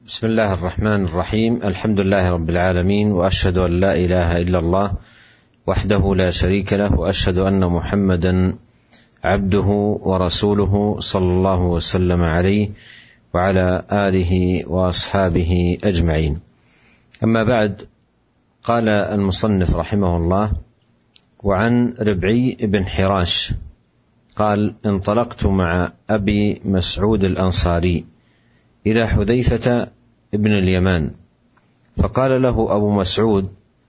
بسم الله الرحمن الرحيم. الحمد لله رب العالمين، وأشهد أن لا إله إلا الله وحده لا شريك له، وأشهد أن محمدا عبده ورسوله صلى الله وسلم عليه وعلى آله وأصحابه أجمعين. أما بعد، قال المصنف رحمه الله: وعن ربعي بن حراش قال: انطلقت مع أبي مسعود الأنصاري إلى حذيفة ابن اليمان، فقال له أبو مسعود: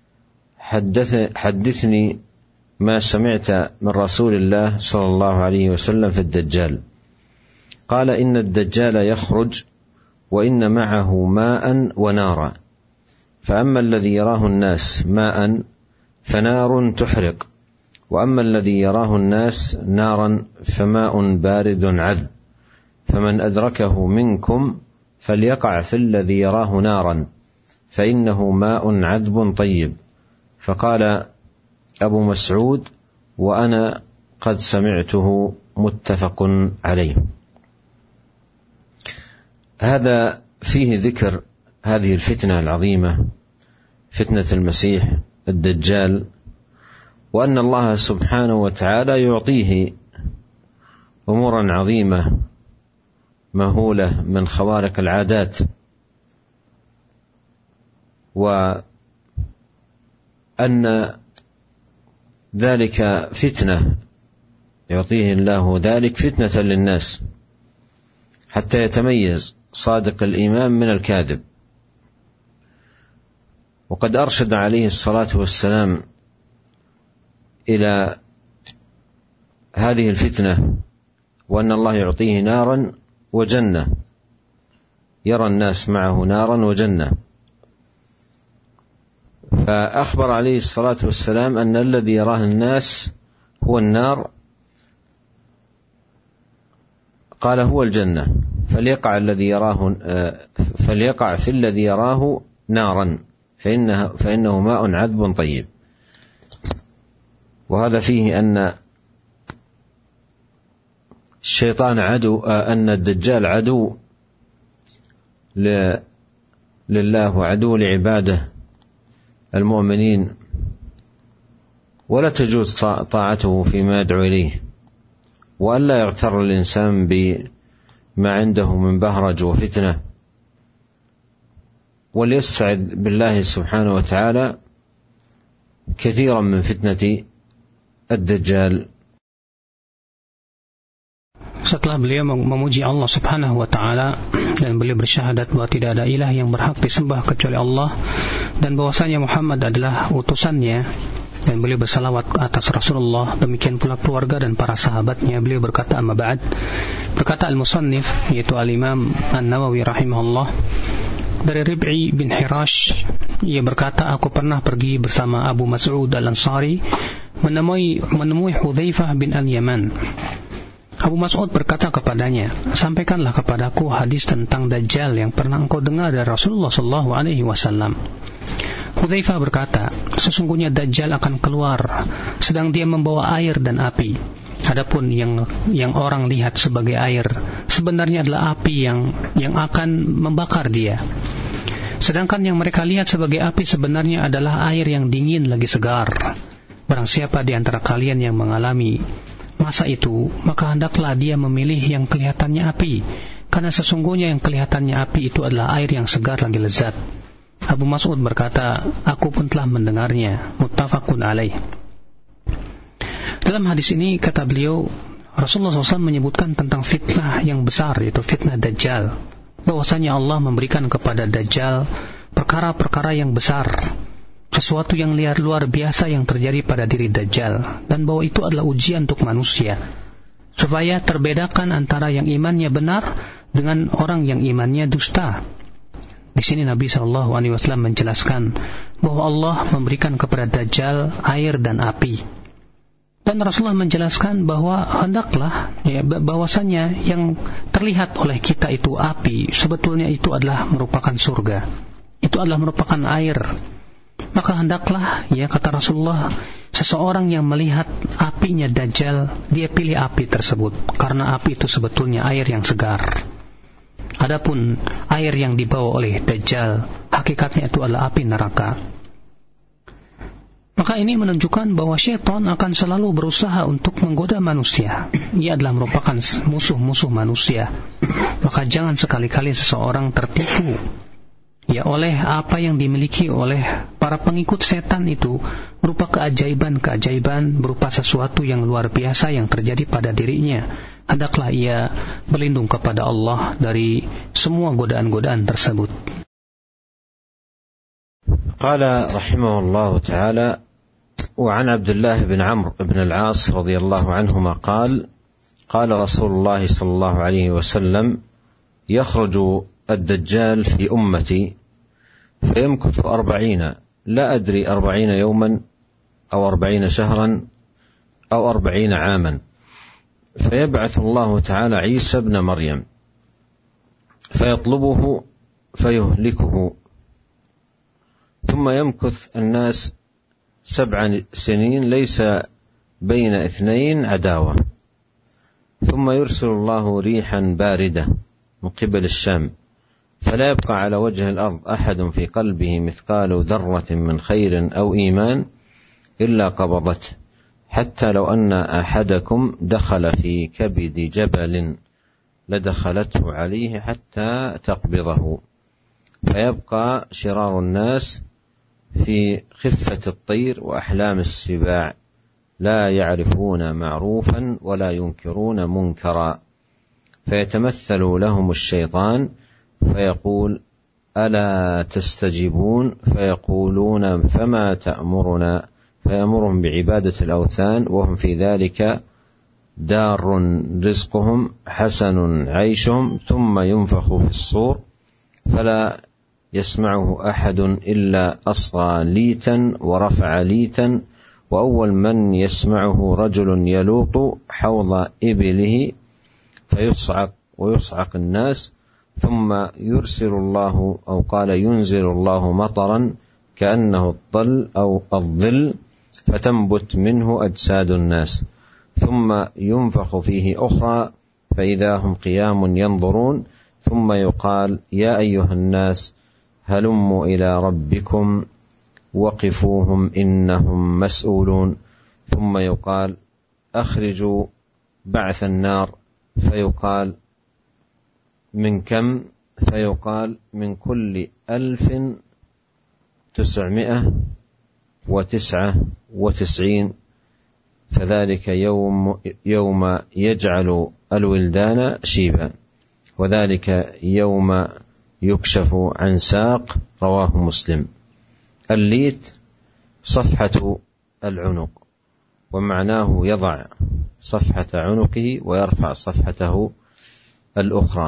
حدثني ما سمعت من رسول الله صلى الله عليه وسلم في الدجال. قال: إن الدجال يخرج وإن معه ماء ونارا، فأما الذي يراه الناس ماء فنار تحرق، وأما الذي يراه الناس نارا فماء بارد عذب، فمن أدركه منكم فليقع في الذي يراه نارا، فإنه ماء عذب طيب. فقال أبو مسعود: وأنا قد سمعته. متفق عليه. هذا فيه ذكر هذه الفتنة العظيمة، فتنة المسيح الدجال، وأن الله سبحانه وتعالى يعطيه أمورا عظيمة مهولة من خوارق العادات، وأن ذلك فتنة يعطيه الله ذلك فتنة للناس حتى يتميز صادق الإيمان من الكاذب. وقد أرشد عليه الصلاة والسلام إلى هذه الفتنة، وأن الله يعطيه نارا وجنة، يرى الناس معه نارا وجنة. فأخبر عليه الصلاة والسلام أن الذي يراه الناس هو النار، قال هو الجنة، فليقع في الذي يراه نارا فإنه ماء عذب طيب. وهذا فيه أن الشيطان عدو، أن الدجال عدو لله وعدو لعباده المؤمنين، ولا تجوز طاعته فيما يدعو إليه، وألا يغتر الإنسان بما عنده من بهرج وفتنة، وليستعذ بالله سبحانه وتعالى كثيرا من فتنة الدجال. Setelah beliau memuji Allah Subhanahu wa taala dan beliau bersyahadat bahwa tidak ada ilah yang berhak disembah kecuali Allah, dan bahwasanya Muhammad adalah utusannya, dan beliau bersalawat atas Rasulullah, demikian pula keluarga dan para sahabatnya, beliau berkata, amma ba'd. Berkata al-musannif, yaitu al-Imam An-Nawawi rahimahullah, dari Rib'i bin Hirash, ia berkata, aku pernah pergi bersama Abu Mas'ud al-Ansari menemui Hudzaifah bin al-Yaman. Abu Mas'ud berkata kepadanya, sampaikanlah kepadaku hadis tentang Dajjal yang pernah engkau dengar dari Rasulullah sallallahu alaihi wasallam. Hudzaifah berkata, sesungguhnya Dajjal akan keluar sedang dia membawa air dan api. Adapun yang orang lihat sebagai air sebenarnya adalah api yang akan membakar dia. Sedangkan yang mereka lihat sebagai api sebenarnya adalah air yang dingin lagi segar. Barang siapa di antara kalian yang mengalami masa itu, maka hendaklah dia memilih yang kelihatannya api, karena sesungguhnya yang kelihatannya api itu adalah air yang segar lagi lezat. Abu Mas'ud berkata, aku pun telah mendengarnya. Muttafaqun alaih. Dalam hadis ini, kata beliau, Rasulullah SAW menyebutkan tentang fitnah yang besar, yaitu fitnah Dajjal, bahwasanya Allah memberikan kepada Dajjal perkara-perkara yang besar, sesuatu yang luar biasa yang terjadi pada diri Dajjal, dan bahwa itu adalah ujian untuk manusia, supaya terbedakan antara yang imannya benar dengan orang yang imannya dusta. Di sini Nabi SAW menjelaskan bahwa Allah memberikan kepada Dajjal air dan api, dan Rasulullah menjelaskan bahwa hendaklah bahwasanya yang terlihat oleh kita itu api, sebetulnya itu adalah merupakan surga, itu adalah merupakan air. Maka hendaklah, kata Rasulullah, seseorang yang melihat apinya Dajjal, dia pilih api tersebut, karena api itu sebetulnya air yang segar. Adapun air yang dibawa oleh Dajjal, hakikatnya itu adalah api neraka. Maka ini menunjukkan bahwa syaitan akan selalu berusaha untuk menggoda manusia. Ia adalah merupakan musuh-musuh manusia. Maka jangan sekali-kali seseorang tertipu ya oleh apa yang dimiliki oleh para pengikut setan itu, berupa keajaiban-keajaiban, berupa sesuatu yang luar biasa yang terjadi pada dirinya. Hendaklah ia berlindung kepada Allah dari semua godaan-godaan tersebut. قال رحمه الله تعالى: وعن عبد الله بن عمرو بن العاص رضي الله عنهما قال: قال رسول الله صلى الله عليه وسلم: يخرج الدجال في أمتي فيمكث 40، لا أدري 40 يوما أو 40 شهرا أو 40 عاما، فيبعث الله تعالى عيسى ابن مريم فيطلبه فيهلكه، ثم يمكث الناس 7 سنين ليس بين 2 عداوة، ثم يرسل الله ريحا باردة من قبل الشام، فلا يبقى على وجه الأرض أحد في قلبه مثقال ذرة من خير أو إيمان إلا قبضته، حتى لو أن أحدكم دخل في كبد جبل لدخلته عليه حتى تقبضه، فيبقى شرار الناس في خفة الطير وأحلام السباع، لا يعرفون معروفا ولا ينكرون منكرا، فيتمثل لهم الشيطان فيقول: ألا تستجيبون؟ فيقولون: فما تأمرنا؟ فيأمرهم بعبادة الأوثان، وهم في ذلك دار رزقهم حسن عيشهم، ثم ينفخ في الصور فلا يسمعه أحد إلا أصغى ليتا ورفع ليتا، وأول من يسمعه رجل يلوط حوض إبله فيصعق ويصعق الناس، ثم يرسل الله أو قال ينزل الله مطرا كأنه الطل أو الظل فتنبت منه أجساد الناس، ثم ينفخ فيه أخرى فإذا هم قيام ينظرون، ثم يقال: يا أيها الناس هلموا إلى ربكم وقفوهم إنهم مسؤولون، ثم يقال: أخرجوا بعث النار، فيقال: من كم؟ فيقال: من كل 1999، فذلك يوم يجعل الولدان شيبا، وذلك يوم يكشف عن ساق. رواه مسلم. الليت صفحة العنق، ومعناه يضع صفحة عنقه ويرفع صفحته الأخرى.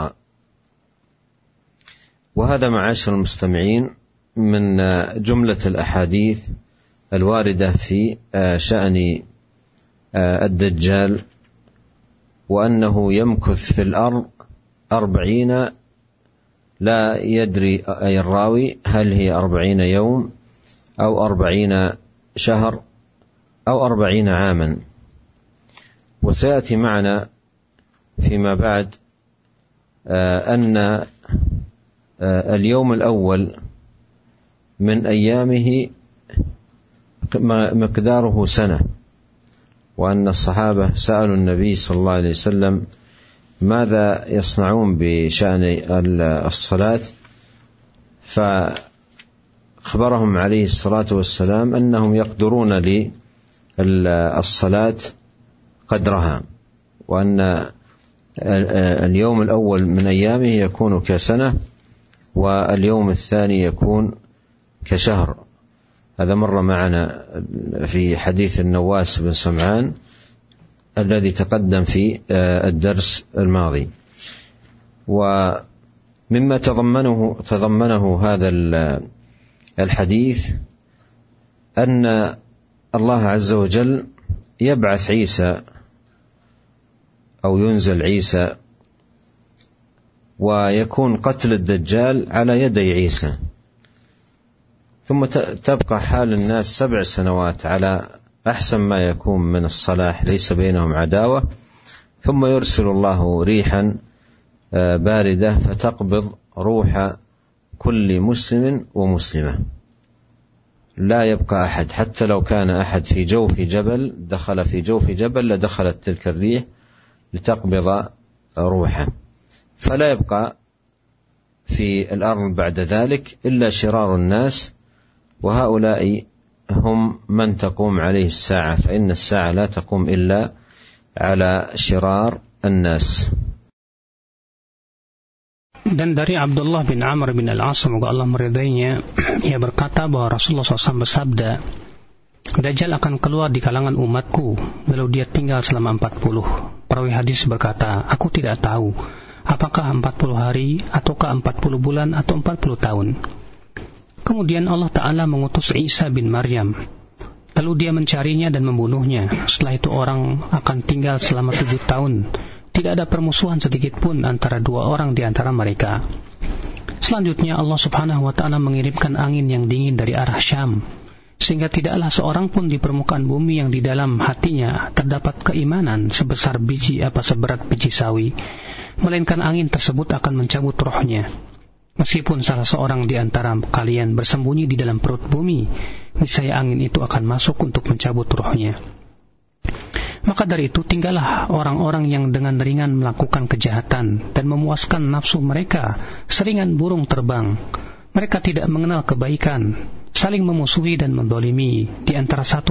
وهذا معاشر المستمعين من جملة الأحاديث الواردة في شأن الدجال، وأنه يمكث في الأرض 40، لا يدري أي الراوي هل هي 40 يوم أو 40 شهر أو 40 عاما. وسيأتي معنا فيما بعد أن اليوم الأول من أيامه مقداره سنة، وأن الصحابة سألوا النبي صلى الله عليه وسلم ماذا يصنعون بشأن الصلاة، فأخبرهم عليه الصلاة والسلام أنهم يقدرون للصلاة قدرها، وأن اليوم الأول من أيامه يكون كسنة، واليوم الثاني يكون كشهر. هذا مر معنا في حديث النواس بن سمعان الذي تقدم في الدرس الماضي. ومما تضمنه هذا الحديث أن الله عز وجل يبعث عيسى أو ينزل عيسى، ويكون قتل الدجال على يدي عيسى، ثم تبقى حال الناس 7 سنوات على أحسن ما يكون من الصلاح، ليس بينهم عداوة، ثم يرسل الله ريحا باردة فتقبض روح كل مسلم ومسلمة، لا يبقى أحد، حتى لو كان أحد في جوف جبل دخل في جوف جبل لدخلت تلك الريح لتقبض روحه، فلا يبقى في الأرض بعد ذلك إلا شرار الناس، وهؤلاء هم من تقوم عليه الساعة، فإن الساعة لا تقوم إلا على شرار الناس. Dan dari Abdullah bin Amr bin Al-As, semoga Allah meridainya, ia berkata bahwa Rasulullah SAW bersabda, Dajjal akan keluar di kalangan umatku, lalu dia tinggal selama 40. Perawi hadis berkata, aku tidak tahu apakah 40 hari, ataukah 40 bulan, atau 40 tahun. Kemudian Allah Ta'ala mengutus Isa bin Maryam, lalu dia mencarinya dan membunuhnya. Setelah itu orang akan tinggal selama 7 tahun. Tidak ada permusuhan sedikit pun antara dua orang di antara mereka. Selanjutnya Allah Subhanahu wa Ta'ala mengirimkan angin yang dingin dari arah Syam, sehingga tidaklah seorang pun di permukaan bumi yang di dalam hatinya terdapat keimanan seberat biji sawi, melainkan angin tersebut akan mencabut rohnya. Meskipun salah seorang di antara kalian bersembunyi di dalam perut bumi, niscaya angin itu akan masuk untuk mencabut rohnya. Maka dari itu tinggallah orang-orang yang dengan ringan melakukan kejahatan dan memuaskan nafsu mereka seringan burung terbang. Mereka tidak mengenal kebaikan, saling memusuhi dan mendolimi di antara satu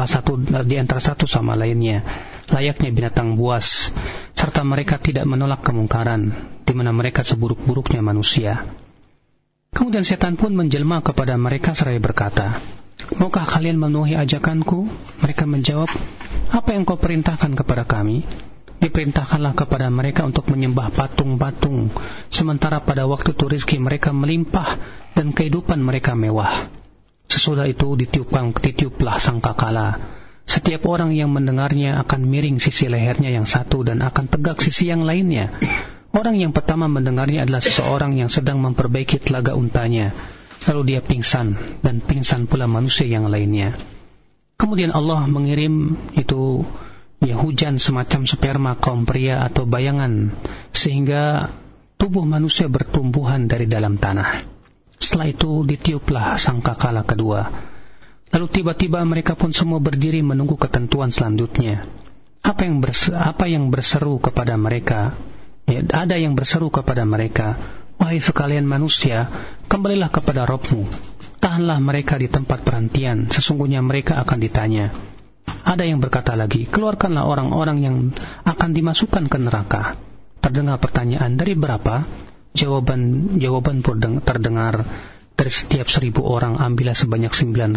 sama lainnya, layaknya binatang buas, serta mereka tidak menolak kemungkaran, di mana mereka seburuk-buruknya manusia. Kemudian setan pun menjelma kepada mereka seraya berkata, maukah kalian memenuhi ajakanku? Mereka menjawab, apa yang kau perintahkan kepada kami? Diperintahkanlah kepada mereka untuk menyembah patung-patung, sementara pada waktu itu rezeki mereka melimpah dan kehidupan mereka mewah. Sesudah itu ditiuplah sangkakala. Setiap orang yang mendengarnya akan miring sisi lehernya yang satu dan akan tegak sisi yang lainnya. Orang yang pertama mendengarnya adalah seseorang yang sedang memperbaiki telaga untanya. Lalu dia pingsan, dan pingsan pula manusia yang lainnya. Kemudian Allah mengirim itu hujan semacam sperma kaum pria atau bayangan, sehingga tubuh manusia bertumbuhan dari dalam tanah. Setelah itu ditiuplah sangkakala kedua. Lalu tiba-tiba mereka pun semua berdiri menunggu ketentuan selanjutnya. Apa yang berseru kepada mereka? Ada yang berseru kepada mereka, wahai sekalian manusia, kembalilah kepada Rabbmu. Tahanlah mereka di tempat perhentian, sesungguhnya mereka akan ditanya. Ada yang berkata lagi, keluarkanlah orang-orang yang akan dimasukkan ke neraka. Terdengar pertanyaan, dari berapa? Jawaban pun terdengar, dari setiap 1000 orang, ambillah sebanyak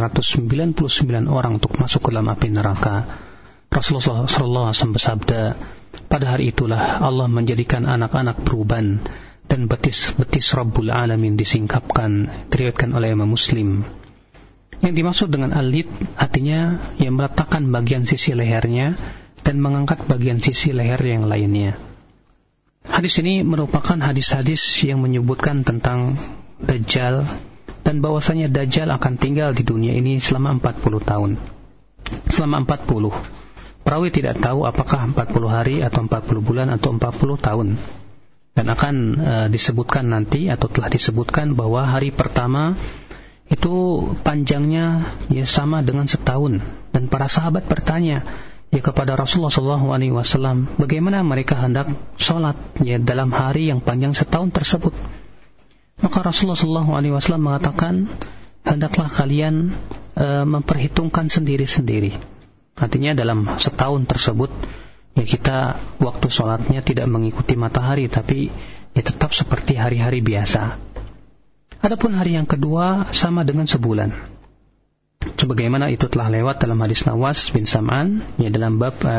999 orang untuk masuk ke dalam api neraka. Rasulullah SAW bersabda, pada hari itulah Allah menjadikan anak-anak beruban, dan betis Rabbul Alamin disingkapkan, diriwayatkan oleh Imam Muslim. Yang dimaksud dengan al-lid artinya yang meletakkan bagian sisi lehernya dan mengangkat bagian sisi leher yang lainnya. Hadis ini merupakan hadis-hadis yang menyebutkan tentang Dajjal dan bahwasanya Dajjal akan tinggal di dunia ini selama 40 tahun. Selama 40. Perawi tidak tahu apakah 40 hari atau 40 bulan atau 40 tahun. Dan akan disebutkan nanti atau telah disebutkan bahwa hari pertama itu panjangnya sama dengan setahun. Dan para sahabat bertanya kepada Rasulullah SAW, bagaimana mereka hendak sholat dalam hari yang panjang setahun tersebut. Maka Rasulullah SAW mengatakan, hendaklah kalian memperhitungkan sendiri-sendiri. Artinya dalam setahun tersebut kita waktu sholatnya tidak mengikuti matahari, tapi tetap seperti hari-hari biasa. Adapun hari yang kedua sama dengan sebulan. Sebagaimana itu telah lewat dalam hadis Nawas bin Sam'an dalam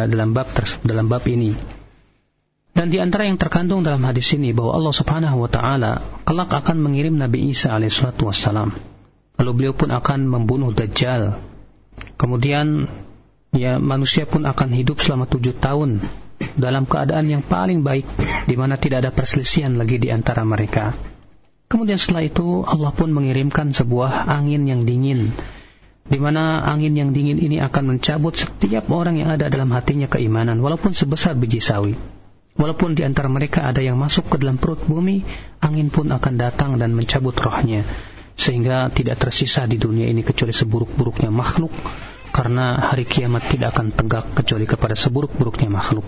bab ini. Dan di antara yang terkandung dalam hadis ini bahwa Allah Subhanahu wa Ta'ala kelak akan mengirim Nabi Isa alaihissalatu wassalam. Lalu beliau pun akan membunuh Dajjal. Kemudian manusia pun akan hidup selama 7 tahun dalam keadaan yang paling baik, di mana tidak ada perselisihan lagi di antara mereka. Kemudian setelah itu Allah pun mengirimkan sebuah angin yang dingin, di mana angin yang dingin ini akan mencabut setiap orang yang ada dalam hatinya keimanan, walaupun sebesar biji sawi. Walaupun di antara mereka ada yang masuk ke dalam perut bumi, angin pun akan datang dan mencabut rohnya, sehingga tidak tersisa di dunia ini kecuali seburuk-buruknya makhluk, karena hari kiamat tidak akan tegak kecuali kepada seburuk-buruknya makhluk.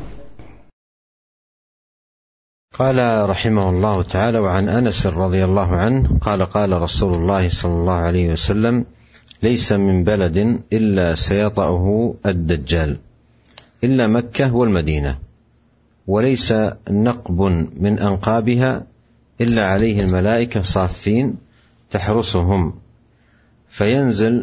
قال رحمه الله تعالى: وعن أنس رضي الله عنه قال قال رسول الله صلى الله عليه وسلم: ليس من بلد إلا سيطأه الدجال إلا مكة والمدينة، وليس نقب من أنقابها إلا عليه الملائكة صافين تحرسهم، فينزل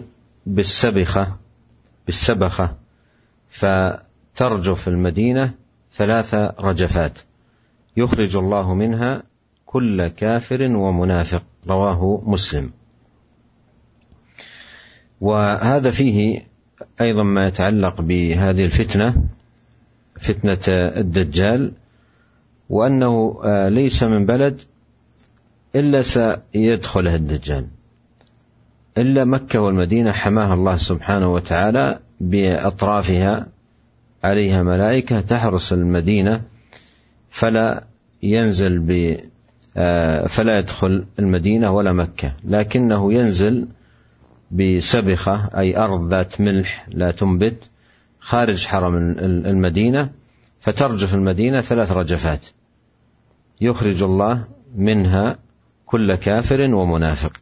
بالسبخة فترجف المدينة 3 رجفات، يخرج الله منها كل كافر ومنافق. رواه مسلم. وهذا فيه أيضا ما يتعلق بهذه الفتنة، فتنة الدجال، وأنه ليس من بلد إلا سيدخله الدجال، إلا مكة والمدينة حماها الله سبحانه وتعالى بأطرافها، عليها ملائكة تحرس المدينة فلا يدخل المدينة ولا مكة، لكنه ينزل بسبخة أي أرض ذات ملح لا تنبت خارج حرم المدينة، فترجف المدينة 3 رجفات، يخرج الله منها كل كافر ومنافق.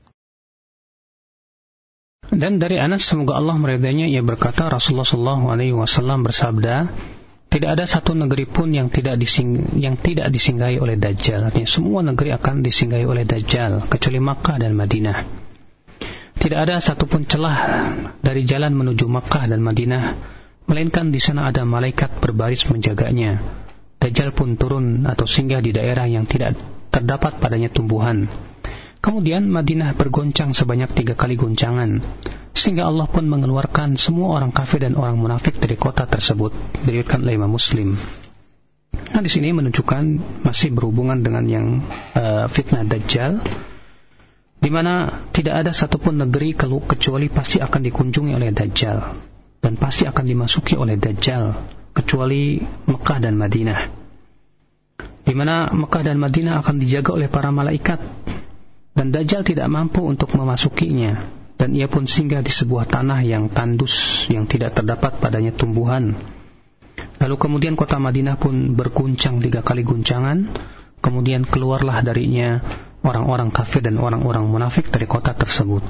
Dan dari Anas, semoga Allah meridainya, ia berkata, Rasulullah SAW bersabda, tidak ada satu negeri pun yang tidak disinggahi oleh Dajjal. Artinya semua negeri akan disinggahi oleh Dajjal kecuali Makkah dan Madinah. Tidak ada satupun celah dari jalan menuju Makkah dan Madinah, melainkan di sana ada malaikat berbaris menjaganya. Dajjal pun turun atau singgah di daerah yang tidak terdapat padanya tumbuhan. Kemudian Madinah bergoncang sebanyak 3 kali goncangan, sehingga Allah pun mengeluarkan semua orang kafir dan orang munafik dari kota tersebut. Diriwayatkan oleh Imam Muslim. Nah, di sini menunjukkan masih berhubungan dengan yang fitnah Dajjal, di mana tidak ada satupun negeri kecuali pasti akan dikunjungi oleh Dajjal dan pasti akan dimasuki oleh Dajjal, kecuali Mekah dan Madinah, di mana Mekah dan Madinah akan dijaga oleh para malaikat. Dan Dajjal tidak mampu untuk memasukinya, dan ia pun singgah di sebuah tanah yang tandus, yang tidak terdapat padanya tumbuhan. Lalu kemudian kota Madinah pun berguncang 3 kali guncangan, kemudian keluarlah darinya orang-orang kafir dan orang-orang munafik dari kota tersebut.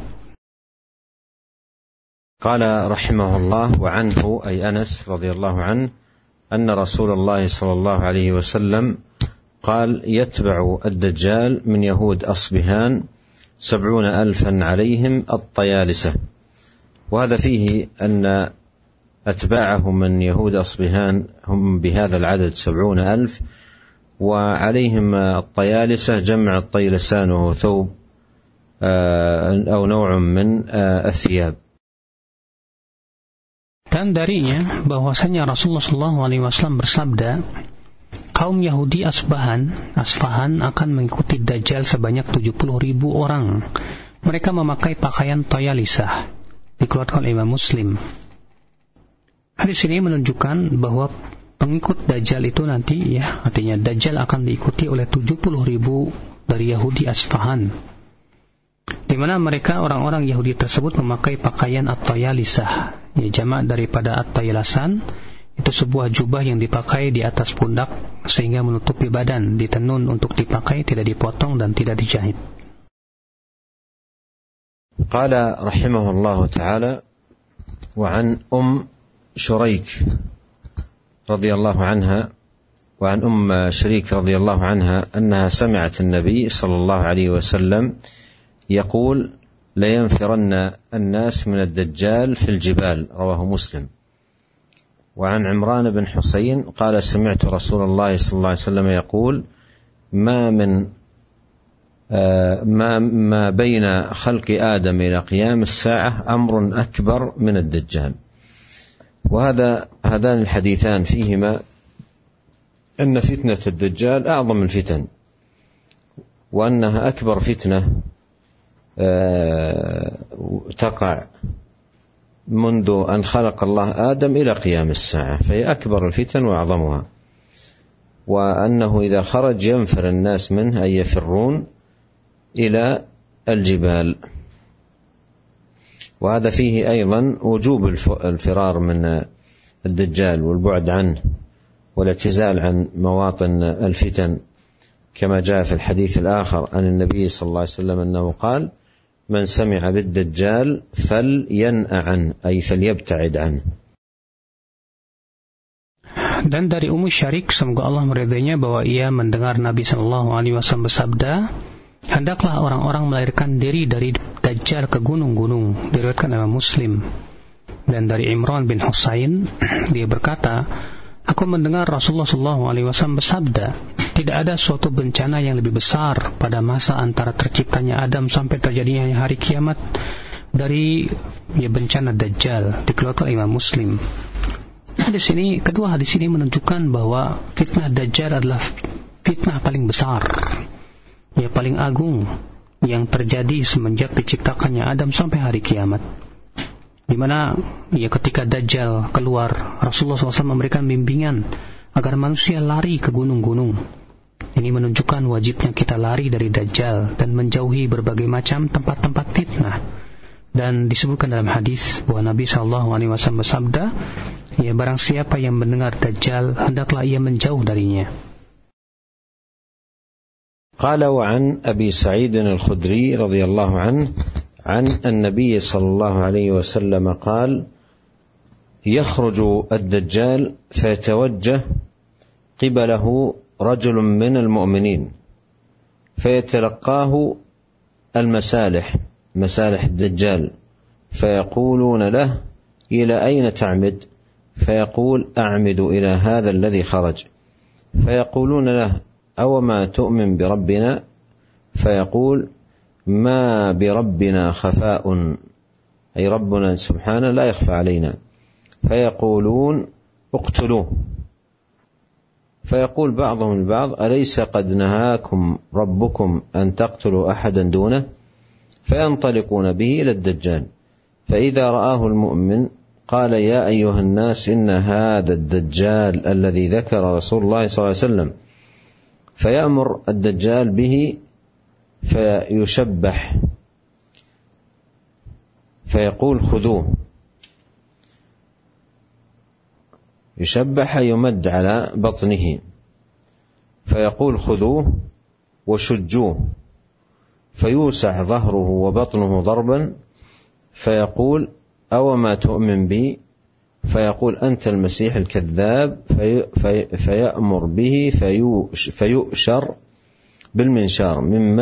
Qala rahimahullah wa anhu ay Anas radhiyallahu anhu anna Rasulullah sallallahu alaihi wasallam قال: يتبع الدجال من يهود أصبهان 70,000 عليهم الطيالسة. وهذا فيه أن أتباعه من يهود أصبهان هم بهذا العدد 70,000، وعليهم الطيالسة جمع الطيلسان وهو ثوب أو نوع من الثياب. Dan darinya bahwasanya Rasulullah SAW bersabda, kaum Yahudi Asbahan akan mengikuti Dajjal sebanyak 70,000 orang. Mereka memakai pakaian Tayalisah. Dikeluarkan oleh Imam Muslim. Hadis ini menunjukkan bahwa pengikut Dajjal itu nanti, artinya Dajjal akan diikuti oleh 70,000 dari Yahudi Asbahan, di mana mereka orang-orang Yahudi tersebut memakai pakaian At-Tayalisah, jamak daripada At-Taylasan. Itu sebuah jubah yang dipakai di atas pundak sehingga menutupi badan, ditenun untuk dipakai, tidak dipotong dan tidak dijahit. Qala rahimahullahu ta'ala wa an Shuraik radhiyallahu anha wa an Shariik radhiyallahu anha annaha sami'at an-nabiy sallallahu alayhi wa sallam yaqul la yanfiranna an-nas min ad-dajjal fil jibal. Rawahu Muslim. وعن عمران بن حسين قال: سمعت رسول الله صلى الله عليه وسلم يقول: ما بين خلق آدم إلى قيام الساعة أمر أكبر من الدجال. هذان الحديثان فيهما أن فتنة الدجال أعظم الفتن، وأنها أكبر فتنة تقع منذ أن خلق الله آدم إلى قيام الساعة، فهي أكبر الفتن وأعظمها. وأنه إذا خرج ينفر الناس منه، أي يفرون إلى الجبال. وهذا فيه أيضا وجوب الفرار من الدجال والبعد عنه والاعتزال عن مواطن الفتن، كما جاء في الحديث الآخر عن النبي صلى الله عليه وسلم أنه قال: من سمع بالدجال فلينأ عنه، أي فليبتعد عنه. Dan dari Ummu Syarik, semoga Allah meridainya, bahwa ia mendengar Nabi SAW bersabda, hendaklah orang-orang melarikan diri dari Dajjal ke gunung-gunung, diriwayatkan oleh Muslim. Dan dari Imran bin Husain, dia berkata, aku mendengar Rasulullah SAW bersabda, tidak ada suatu bencana yang lebih besar pada masa antara terciptanya Adam sampai terjadinya hari kiamat dari bencana Dajjal. Dikeluarkan Imam Muslim. Kedua hadis ini menunjukkan bahwa fitnah Dajjal adalah fitnah paling besar, paling agung yang terjadi semenjak diciptakannya Adam sampai hari kiamat. Di mana ketika Dajjal keluar, Rasulullah SAW memberikan bimbingan agar manusia lari ke gunung-gunung. Ini menunjukkan wajibnya kita lari dari Dajjal dan menjauhi berbagai macam tempat-tempat fitnah. Dan disebutkan dalam hadis bahwa Nabi SAW bersabda, barang siapa yang mendengar Dajjal, hendaklah ia menjauh darinya. قال وعن أبي سعيد الخدري رضي الله عنه عن النبي صلى الله عليه وسلم قال: يخرج الدجال فيتوجه قبله رجل من المؤمنين فيتلقاه مسالح الدجال، فيقولون له: إلى أين تعمد؟ فيقول: أعمد إلى هذا الذي خرج. فيقولون له: أو ما تؤمن بربنا؟ فيقول: ما بربنا خفاء، أي ربنا سبحانه لا يخفى علينا. فيقولون: اقتلوه. فيقول بعضهم البعض: أليس قد نهاكم ربكم أن تقتلوا أحدا دونه؟ فينطلقون به إلى الدجال، فإذا رآه المؤمن قال: يا أيها الناس، إن هذا الدجال الذي ذكر رسول الله صلى الله عليه وسلم. فيأمر الدجال به فيشبح، فيقول: خذوه. يشبح يمد على بطنه، فيقول: خذوه وشجوه، فيوسع ظهره وبطنه ضربا، فيقول: أو ما تؤمن بي؟ فيقول: أنت المسيح الكذاب. فيأمر به فيؤشر بالمنشار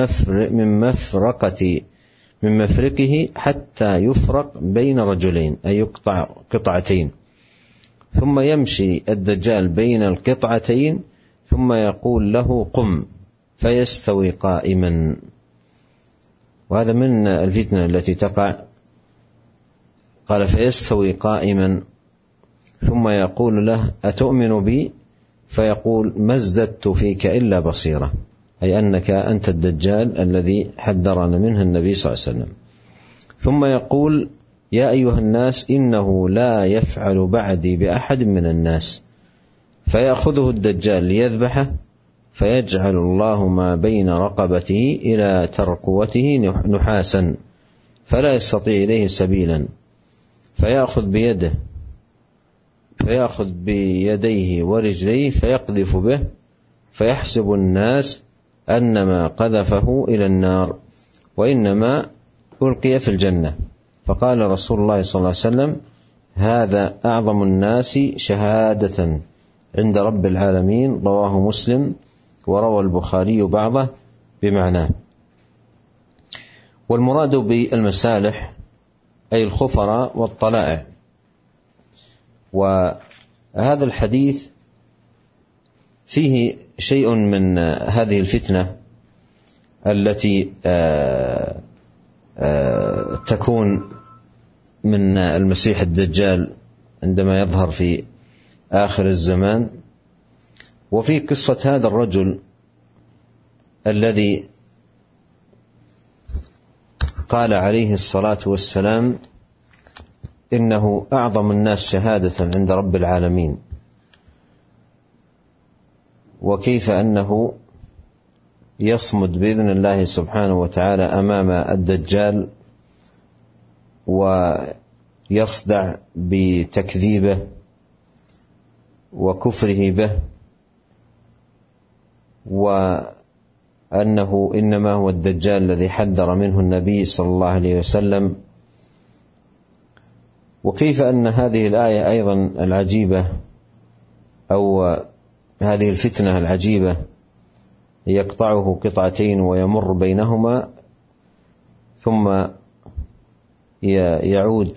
من مفرقه حتى يفرق بين رجلين، أي يقطع قطعتين، ثم يمشي الدجال بين القطعتين ثم يقول له: قم، فيستوي قائما. وهذا من الفتنة التي تقع. قال: فيستوي قائما ثم يقول له: أتؤمن بي؟ فيقول: ما ازددت فيك إلا بصيرة، أي أنك أنت الدجال الذي حذرنا منه النبي صلى الله عليه وسلم. ثم يقول: يا أيها الناس، إنه لا يفعل بعدي بأحد من الناس. فيأخذه الدجال ليذبحه، فيجعل الله ما بين رقبته إلى ترقوته نحاسا، فلا يستطيع إليه سبيلا. فيأخذ بيديه ورجليه فيقذف به، فيحسب الناس أنما قذفه إلى النار وإنما ألقي في الجنة. فقال رسول الله صلى الله عليه وسلم: هذا أعظم الناس شهادة عند رب العالمين. رواه مسلم، وروى البخاري بعضه بمعناه. والمراد بالمسالح أي الخفرة والطلائع. وهذا الحديث فيه شيء من هذه الفتنة التي تكون من المسيح الدجال عندما يظهر في آخر الزمان. وفي قصة هذا الرجل الذي قال عليه الصلاة والسلام: إنه أعظم الناس شهادة عند رب العالمين. وكيف أنه يصمد بإذن الله سبحانه وتعالى أمام الدجال ويصدع بتكذيبه وكفره به، وأنه إنما هو الدجال الذي حذر منه النبي صلى الله عليه وسلم. وكيف أن هذه الآية أيضا العجيبة أو هذه الفتنة العجيبة يقطعه قطعتين ويمر بينهما ثم يعود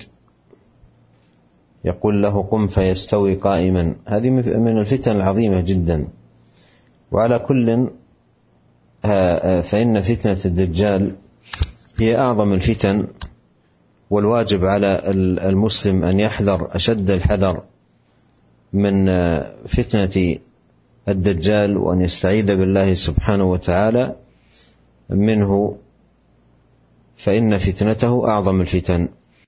يقول له قم فيستوي قائما. هذه من الفتن العظيمة جدا. وعلى كل فإن فتنة الدجال هي أعظم الفتن، والواجب على المسلم أن يحذر أشد الحذر من فتنة الدجال، وأن يستعيذ بالله سبحانه وتعالى منه، فإن فتنته أعظم الفتن.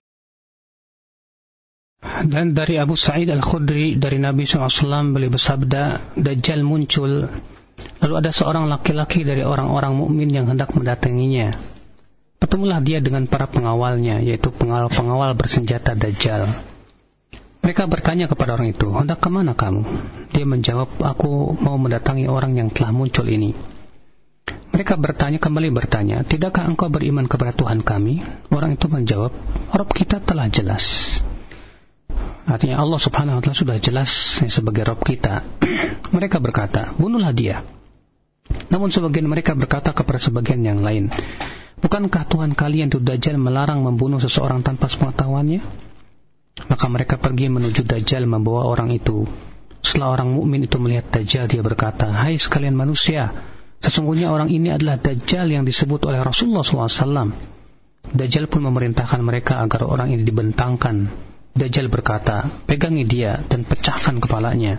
Dan dari Abu Sa'id Al-Khudri dari Nabi SAW beliau bersabda, Dajjal muncul, lalu ada seorang laki-laki dari orang-orang mukmin yang hendak mendatanginya. Bertemulah dia dengan para pengawalnya, yaitu pengawal bersenjata Dajjal. Mereka bertanya kepada orang itu, hendak kemana kamu? Dia menjawab, aku mau mendatangi orang yang telah muncul ini. Mereka kembali bertanya, tidakkah engkau beriman kepada Tuhan kami? Orang itu menjawab, Rabb kita telah jelas. Artinya Allah subhanahu wa ta'ala sudah jelas sebagai Rabb kita. Mereka berkata, bunuhlah dia. Namun sebagian mereka berkata kepada sebagian yang lain, bukankah Tuhan kalian itu Dajjal melarang membunuh seseorang tanpa sepengetahuannya? Maka mereka pergi menuju Dajjal membawa orang itu. Setelah orang mukmin itu melihat Dajjal, dia berkata, hai sekalian manusia, sesungguhnya orang ini adalah Dajjal yang disebut oleh Rasulullah SAW. Dajjal pun memerintahkan mereka agar orang ini dibentangkan. Dajjal berkata, pegangi dia dan pecahkan kepalanya.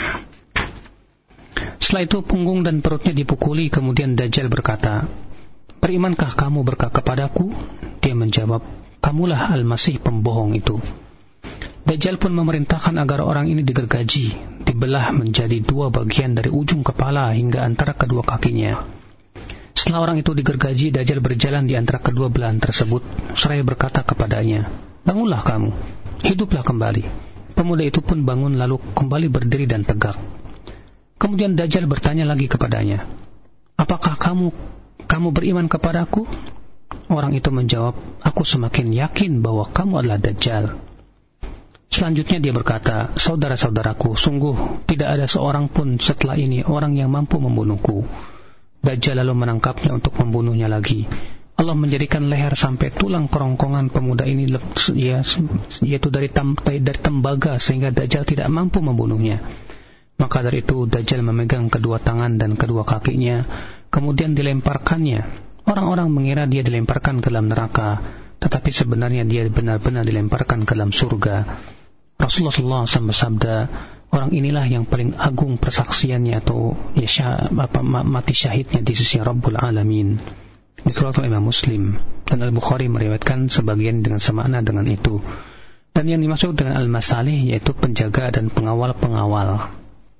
Setelah itu punggung dan perutnya dipukuli. Kemudian Dajjal berkata, berimankah kamu kepadaku? Dia menjawab, kamulah Al-Masih pembohong itu. Dajjal pun memerintahkan agar orang ini digergaji, dibelah menjadi 2 bagian dari ujung kepala hingga antara kedua kakinya. Setelah orang itu digergaji, Dajjal berjalan di antara kedua belahan tersebut, seraya berkata kepadanya, bangunlah kamu, hiduplah kembali. Pemuda itu pun bangun lalu kembali berdiri dan tegak. Kemudian Dajjal bertanya lagi kepadanya, apakah kamu beriman kepadaku? Orang itu menjawab, aku semakin yakin bahwa kamu adalah Dajjal. Selanjutnya dia berkata, saudara-saudaraku, sungguh tidak ada seorang pun setelah ini orang yang mampu membunuhku. Dajjal lalu menangkapnya untuk membunuhnya lagi. Allah menjadikan leher sampai tulang kerongkongan pemuda ini yaitu dari tembaga, sehingga Dajjal tidak mampu membunuhnya. Maka dari itu Dajjal memegang kedua tangan dan kedua kakinya, kemudian dilemparkannya. Orang-orang mengira dia dilemparkan ke dalam neraka, tetapi sebenarnya dia benar-benar dilemparkan ke dalam surga. Rasulullah SAW bersabda, orang inilah yang paling agung persaksiannya atau mati syahidnya di sisi Rabbul Alamin. Dikeluarkan oleh Imam Muslim, dan Al-Bukhari meriwayatkan sebagian dengan semakna dengan itu. Dan yang dimaksud dengan Al-Masalih yaitu penjaga dan pengawal-pengawal.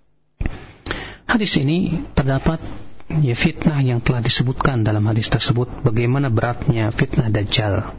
Hadis ini terdapat fitnah yang telah disebutkan dalam hadis tersebut, bagaimana beratnya fitnah Dajjal.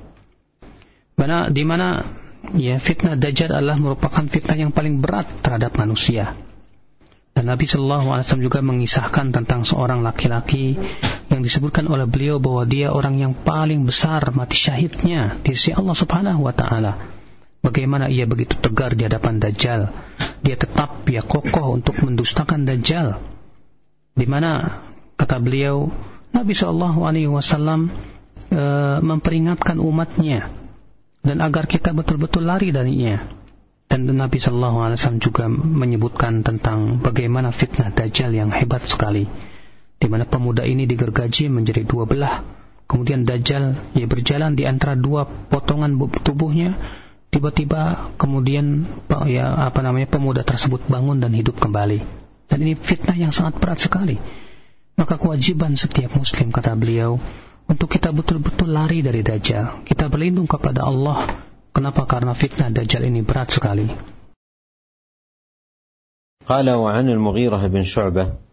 Di mana fitnah Dajjal adalah merupakan fitnah yang paling berat terhadap manusia. Dan Nabi SAW juga mengisahkan tentang seorang laki-laki yang disebutkan oleh beliau bahwa dia orang yang paling besar mati syahidnya di sisi Allah Subhanahu wa Ta'ala. Bagaimana ia begitu tegar di hadapan Dajjal, dia tetap kokoh untuk mendustakan Dajjal. Di mana kata beliau, Nabi SAW memperingatkan umatnya dan agar kita betul-betul lari darinya. Dan Nabi SAW juga menyebutkan tentang bagaimana fitnah Dajjal yang hebat sekali, di mana pemuda ini digergaji menjadi 2 belah. Kemudian Dajjal berjalan di antara 2 potongan tubuhnya. Tiba-tiba kemudian pemuda tersebut bangun dan hidup kembali. Dan ini fitnah yang sangat berat sekali. Maka kewajiban setiap muslim, kata beliau, untuk kita betul-betul lari dari Dajjal. Kita berlindung kepada Allah. Kenapa? Karena fitnah Dajjal ini berat sekali. قال وعن المغيرة بن شعبة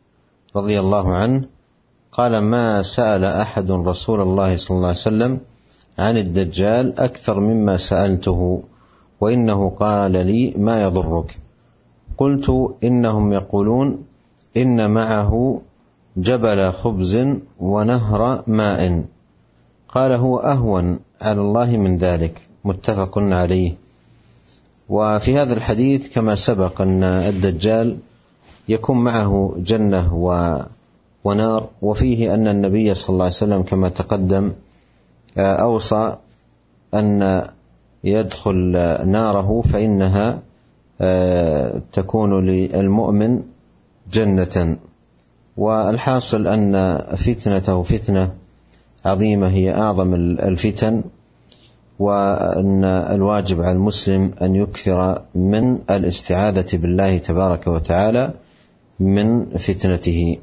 رضي الله عنه قال: ما سأل أحد رسول الله صلى الله عليه وسلم عن الدجال أكثر مما سألته، وإنه قال لي: ما يضرك؟ قلت: إنهم يقولون إن معه جبل خبز ونهر ماء. قال: هو أهون على الله من ذلك. متفق عليه. وفي هذا الحديث كما سبق أن الدجال يكون معه جنة ونار، وفيه أن النبي صلى الله عليه وسلم كما تقدم أوصى أن يدخل ناره فإنها تكون للمؤمن جنة. والحاصل أن فتنته فتنة عظيمة، هي أعظم الفتن، وأن الواجب على المسلم أن يكثر من الاستعاذة بالله تبارك وتعالى من فتنته.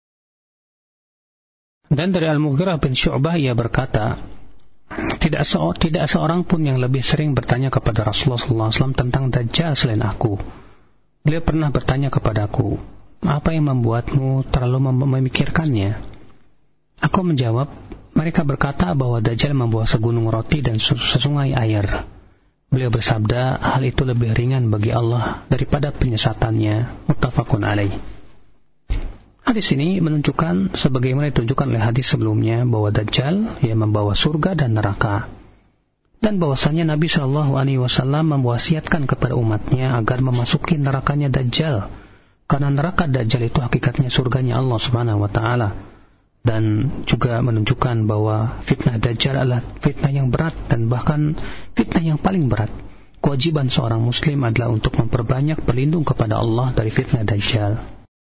Dan dari Al-Mughirah bin Syu'bah ia berkata, tidak seorang pun yang lebih sering bertanya kepada Rasulullah SAW tentang Dajjal selain aku. Beliau pernah bertanya kepadaku, apa yang membuatmu terlalu memikirkannya? Aku menjawab, mereka berkata bahwa Dajjal membawa segunung roti dan sesungai air. Beliau bersabda, hal itu lebih ringan bagi Allah daripada penyesatannya. Muttafaqun alaih. Hadis ini menunjukkan, sebagaimana ditunjukkan oleh hadis sebelumnya, bahwa Dajjal yang membawa surga dan neraka, dan bahwasanya Nabi SAW mewasiatkan kepada umatnya agar memasuki nerakanya Dajjal, karena neraka Dajjal itu hakikatnya surganya Allah Subhanahu wa Ta'ala. Dan juga menunjukkan bahwa fitnah Dajjal adalah fitnah yang berat, dan bahkan fitnah yang paling berat. Kewajiban seorang muslim adalah untuk memperbanyak berlindung kepada Allah dari fitnah Dajjal.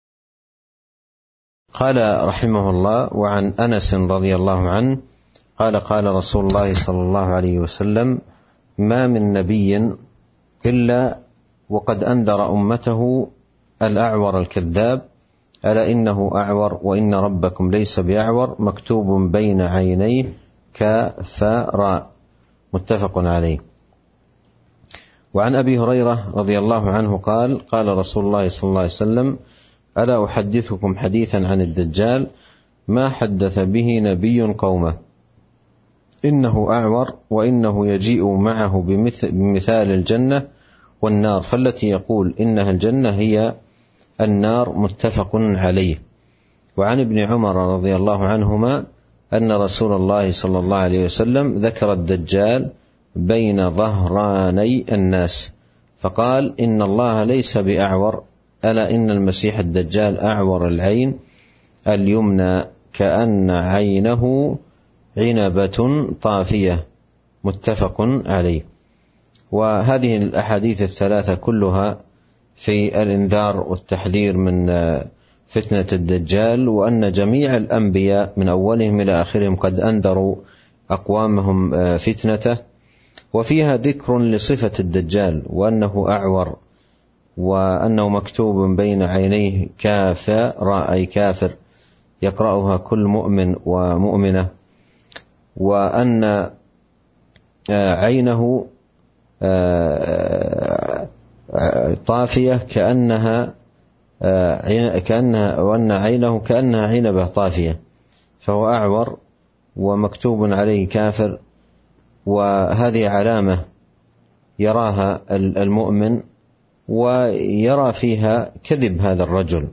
قال رحمه الله: وعن أنس رضي الله عنه قال: قال رسول الله صلى الله عليه وسلم: ما من نبي إلا وقد أنذر أمته الأعور الكذاب، ألا إنه أعور وإن ربكم ليس بأعور مكتوب بين عينيه كافرا. متفق عليه. وعن أبي هريرة رضي الله عنه قال: قال رسول الله صلى الله عليه وسلم: ألا أحدثكم حديثا عن الدجال ما حدث به نبي قومه، إنه أعور وإنه يجيء معه بمثال الجنة والنار، فالتي يقول إنها الجنة هي النار. متفق عليه. وعن ابن عمر رضي الله عنهما أن رسول الله صلى الله عليه وسلم ذكر الدجال بين ظهراني الناس فقال: إن الله ليس بأعور، ألا إن المسيح الدجال أعور العين اليمنى كأن عينه عنبة طافية. متفق عليه. وهذه الأحاديث الثلاثة كلها في الإنذار والتحذير من فتنة الدجال، وأن جميع الأنبياء من أولهم إلى آخرهم قد أنذروا أقوامهم فتنته، وفيها ذكر لصفة الدجال وأنه أعور، وأنه مكتوب بين عينيه كافر، أي كافر، يقرأها كل مؤمن ومؤمنة، وأن عينه طافية وأن عينه كأنها عنبة طافية، فهو أعور ومكتوب عليه كافر. وهذه علامة يراها المؤمن ويرى فيها كذب هذا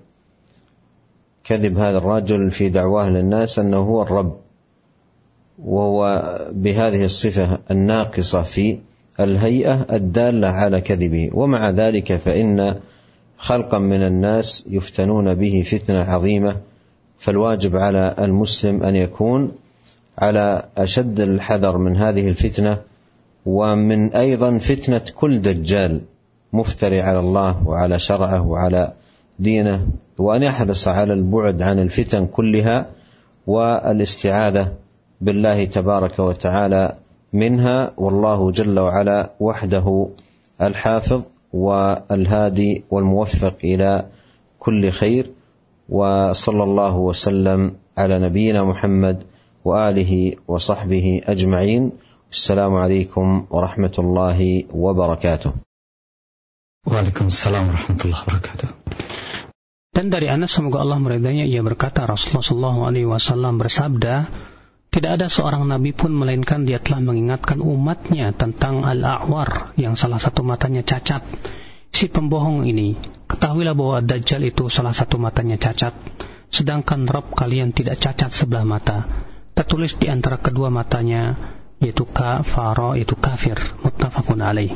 الرجل في دعواه للناس أنه هو الرب، وهو بهذه الصفة الناقصة في الهيئة الدالة على كذبه. ومع ذلك فإن خلقا من الناس يفتنون به فتنة عظيمة، فالواجب على المسلم أن يكون على أشد الحذر من هذه الفتنة، ومن أيضا فتنة كل دجال مفتري على الله وعلى شرعه وعلى دينه، وأن يحرص على البعد عن الفتن كلها والاستعاذة بالله تبارك وتعالى منها. والله جل وعلا وحده الحافظ والهادي والموفق إلى كل خير. وصلى الله وسلم على نبينا محمد وآله وصحبه أجمعين. السلام عليكم ورحمة الله وبركاته. Waalaikumsalam warahmatullahi wabarakatuh. Dan dari Anas, semoga Allah meridainya, ia berkata, Rasulullah SAW bersabda, tidak ada seorang nabi pun melainkan dia telah mengingatkan umatnya tentang al-a'war, yang salah satu matanya cacat. Si pembohong ini, ketahuilah bahwa Dajjal itu salah satu matanya cacat, sedangkan Rabb kalian tidak cacat sebelah mata. Tertulis di antara kedua matanya, yaitu kafara, yaitu kafir. Muttafaqun alaih.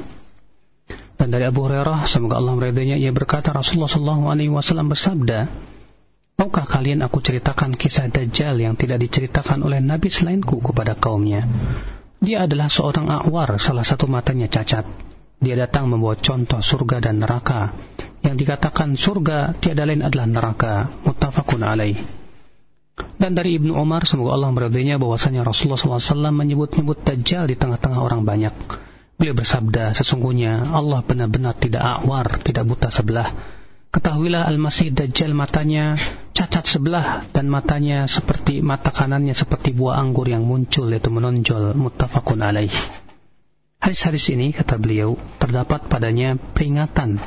Dan dari Abu Hurairah, semoga Allah meridainya, ia berkata, Rasulullah SAW bersabda, maukah kalian aku ceritakan kisah Dajjal yang tidak diceritakan oleh Nabi selainku kepada kaumnya? Dia adalah seorang a'war, salah satu matanya cacat. Dia datang membawa contoh surga dan neraka. Yang dikatakan surga tiada lain adalah neraka. Muttafaqun alaih. Dan dari Ibnu Umar, semoga Allah meridainya, bahwasanya Rasulullah SAW menyebut-nyebut Dajjal di tengah-tengah orang banyak. Beliau bersabda, sesungguhnya Allah benar-benar tidak a'war, tidak buta sebelah. Ketahuilah Al-Masih Dajjal matanya cacat sebelah, dan matanya seperti mata kanannya seperti buah anggur yang muncul, yaitu menonjol. Muttafaqun alaih. Hadis-hadis ini, kata beliau, terdapat padanya peringatan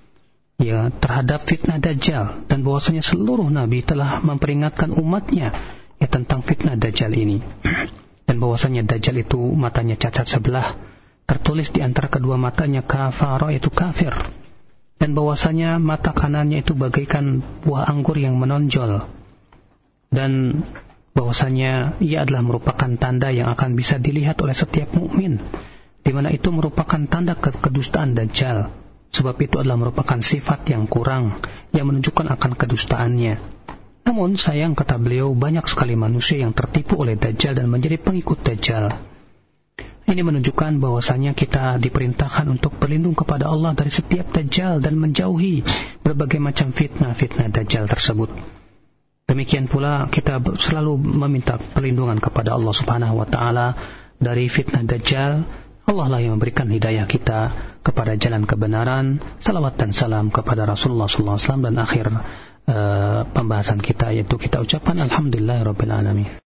ya terhadap fitnah Dajjal, dan bahwasanya seluruh nabi telah memperingatkan umatnya ya tentang fitnah Dajjal ini. Dan bahwasanya Dajjal itu matanya cacat sebelah, tertulis di antara kedua matanya kafara, yaitu kafir. Dan bahwasanya mata kanannya itu bagaikan buah anggur yang menonjol. Dan bahwasanya ia adalah merupakan tanda yang akan bisa dilihat oleh setiap mukmin, di mana itu merupakan tanda kedustaan Dajjal. Sebab itu adalah merupakan sifat yang kurang, yang menunjukkan akan kedustaannya. Namun sayang, kata beliau, banyak sekali manusia yang tertipu oleh Dajjal dan menjadi pengikut Dajjal. Ini menunjukkan bahwasanya kita diperintahkan untuk berlindung kepada Allah dari setiap Dajjal dan menjauhi berbagai macam fitnah-fitnah Dajjal tersebut. Demikian pula kita selalu meminta perlindungan kepada Allah Subhanahu wa taala dari fitnah Dajjal. Allah lah yang memberikan hidayah kita kepada jalan kebenaran. Salawat dan salam kepada Rasulullah SAW. Dan akhir pembahasan kita, yaitu kita ucapkan alhamdulillahirabbil alamin.